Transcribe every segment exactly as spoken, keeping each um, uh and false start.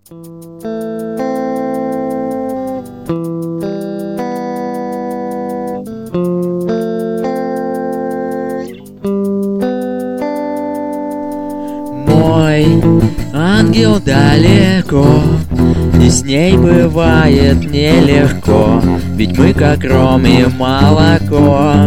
Мой ангел далеко, и с ней бывает нелегко, ведь мы как ром и молоко.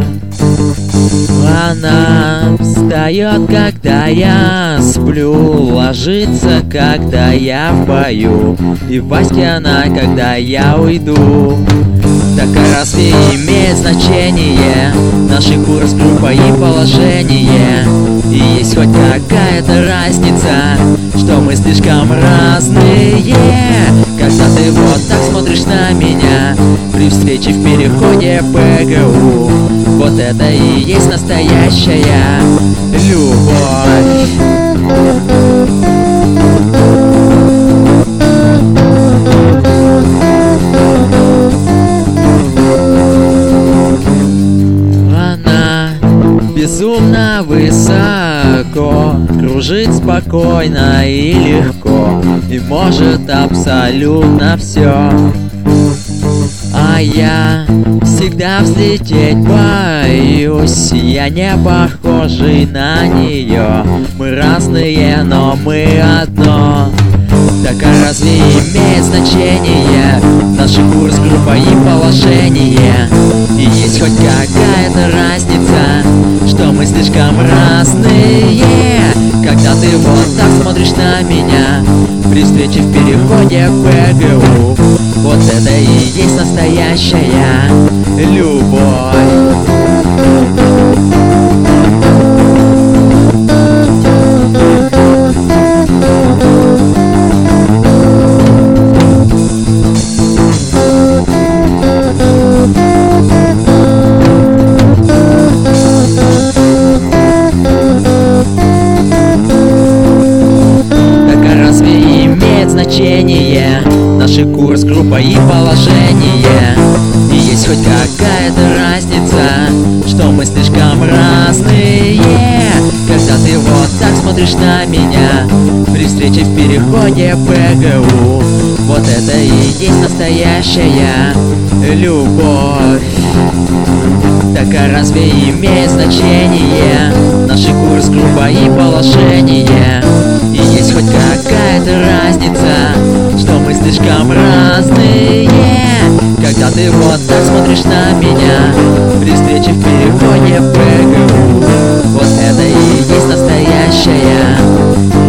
Она встает, когда я сплю, ложится, когда я в бою, и в Ваське она, когда я уйду. Так а разве имеет значение наши курс, группа и положение? И есть хоть какая-то разница, что мы слишком разные? Когда ты вот так смотришь на меня при встрече в переходе ПГУ, вот это и есть настоящая любовь. Безумно высоко, кружит спокойно и легко, и может абсолютно все. А я всегда взлететь боюсь, я не похожий на нее. Мы разные, но мы одно. Так а разве имеет значение наши курс, группа и положение? И есть хоть какая-то разница, что мы слишком разные? Когда ты вот так смотришь на меня при встрече в переходе ПГУ, вот это и есть настоящая любовь. Значение наши курс, группа и положение. И есть хоть какая-то разница, что мы слишком разные. Когда ты вот так смотришь на меня при встрече в переходе ПГУ, вот это и есть настоящая любовь. Так а разве имеет значение наши курс, группа и положение? И есть хоть какая-то разница, что мы слишком разные? Когда ты вот так смотришь на меня при встрече в переходе ПГУ, вот это и есть настоящая